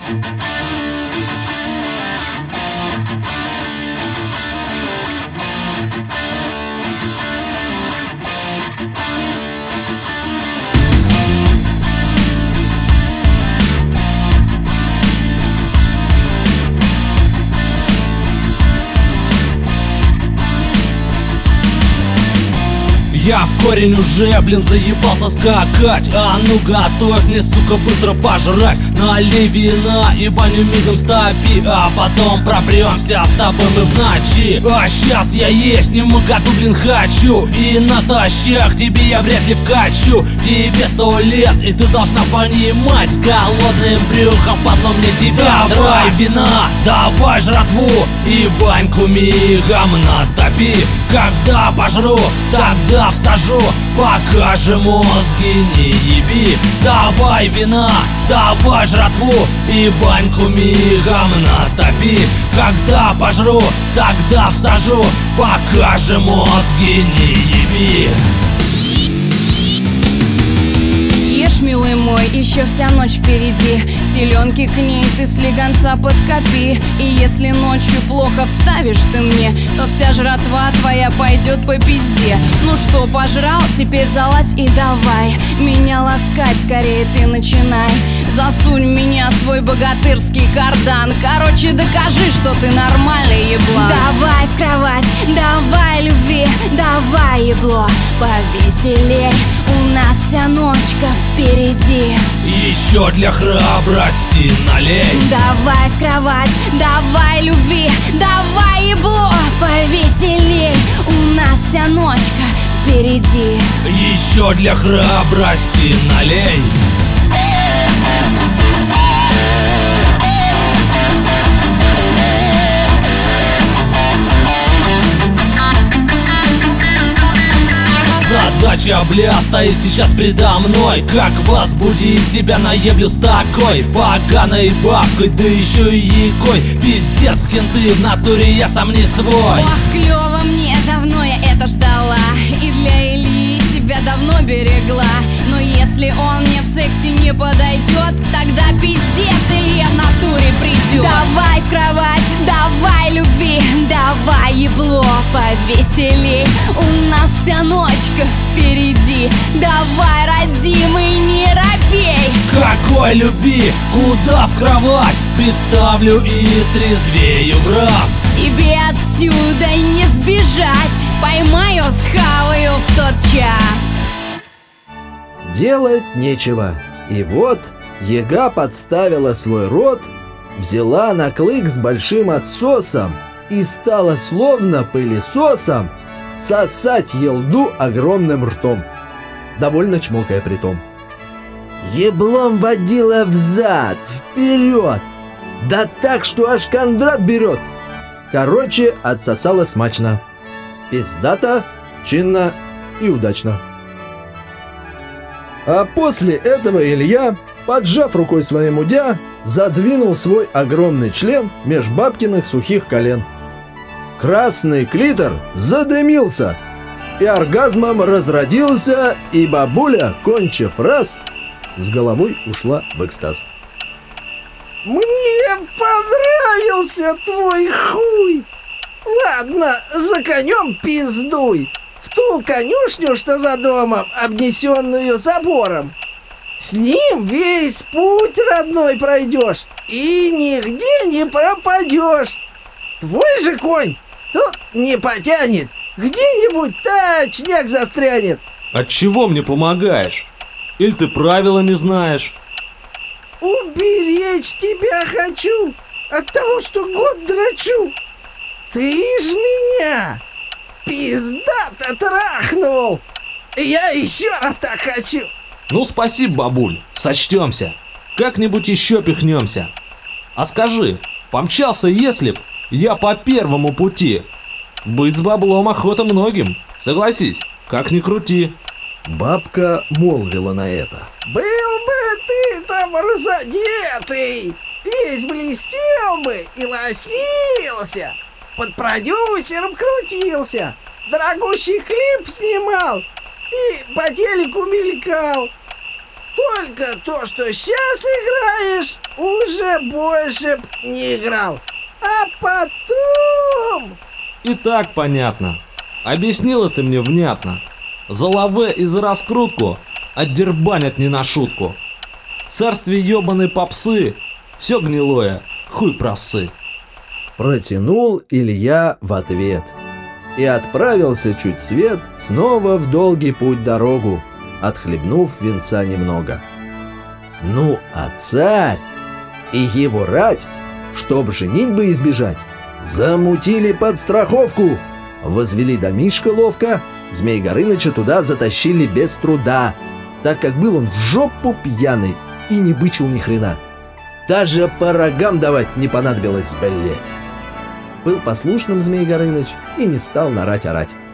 Я в корень уже, заебался скакать. А ну готовь мне, сука, быстро пожрать. Налей вина и баню мигом стопи, а потом пропремся с тобой мы в ночи. А сейчас я есть не в моготу, хочу. И натощак тебе я вряд ли вкачу. Тебе 100 лет, и ты должна понимать, с голодным брюхом впадло мне тебя. Давай вина, давай жратву и баньку мигом натопи. Когда пожру, тогда всажу, пока же мозги не еби. Давай вина, давай жратву и баньку мигом натопи. Когда пожру, тогда всажу, пока же мозги не еби. Ешь, милый мой, еще вся ночь впереди. Селенки к ней ты слегонца подкопи. И если ночью плохо вставишь ты мне, то вся жратва твоя пойдет по пизде. Ну что, пожрал? Теперь залазь и давай меня ласкать, скорее ты начинай. Засунь в меня свой богатырский кардан. Короче, докажи, что ты нормальный еблан. Давай в кровать, давай любви, давай ебло повеселей. У нас вся ночка впереди. Еще для храбрости налей. Давай в кровать, давай любви, давай ебло повеселей. У нас вся ночка впереди. Еще для храбрости налей. Задача, бля, стоит сейчас предо мной. Как возбудить себя, наеблю с такой поганой бабкой, да еще и якой. Пиздец, кенты, в натуре я сам не свой. Ох, клево мне, давно я это ждала. И для Ильи себя давно берегла. Но если он мне в сексе не подойдет, тогда пиздец, Илья в натуре придет. Давай в кровать, давай любви, давай ебло повеселей. У нас вся ночка впереди. Давай, родимый, не робей. Какой любви, куда в кровать? Представлю и трезвею в раз. Тебе отсюда не сбежать. Поймаю, схаваю в тот час. Делать нечего. И вот яга подставила свой рот, взяла на клык с большим отсосом и стала словно пылесосом сосать елду огромным ртом, довольно чмокая притом. Еблом водила взад, вперед, да так, что аж Кондрат берет. Короче, отсосала смачно, пиздато, чинно и удачно. А после этого Илья, поджав рукой своим удя, задвинул свой огромный член меж бабкиных сухих колен. Красный клитор задымился, и оргазмом разродился, и бабуля, кончив раз, с головой ушла в экстаз. Мне понравился твой хуй. Ладно, за конем пиздуй в ту конюшню, что за домом, обнесенную забором. С ним весь путь родной пройдешь и нигде не пропадешь. Твой же конь тут не потянет, где-нибудь точняк застрянет. От чего мне помогаешь? Или ты правила не знаешь? Уберечь тебя хочу от того, что год драчу. Ты ж меня пиздато трахнул. Я еще раз так хочу. Ну спасибо, бабуль, сочтемся. Как-нибудь еще пихнемся. А скажи, помчался, если б я по первому пути? Быть с баблом охота многим, согласись, как ни крути. Бабка молвила на это. Был бы ты там разодетый, весь блестел бы и лоснился, под продюсером крутился, дорогущий клип снимал и по телеку мелькал. Только то, что сейчас играешь, уже больше б не играл. А потом... И так понятно. Объяснила ты мне внятно. За лаве и за раскрутку отдербанят не на шутку. В царстве ёбаной попсы все гнилое, хуй просы. Протянул Илья в ответ и отправился чуть свет снова в долгий путь дорогу, отхлебнув винца немного. Ну а царь и его рать, чтоб женитьбы избежать, замутили подстраховку, возвели домишко ловко, Змей Горыныча туда затащили без труда, так как был он в жопу пьяный и не бычил ни хрена. Даже по рогам давать не понадобилось, блять. Был послушным Змей Горыныч и не стал нарать орать.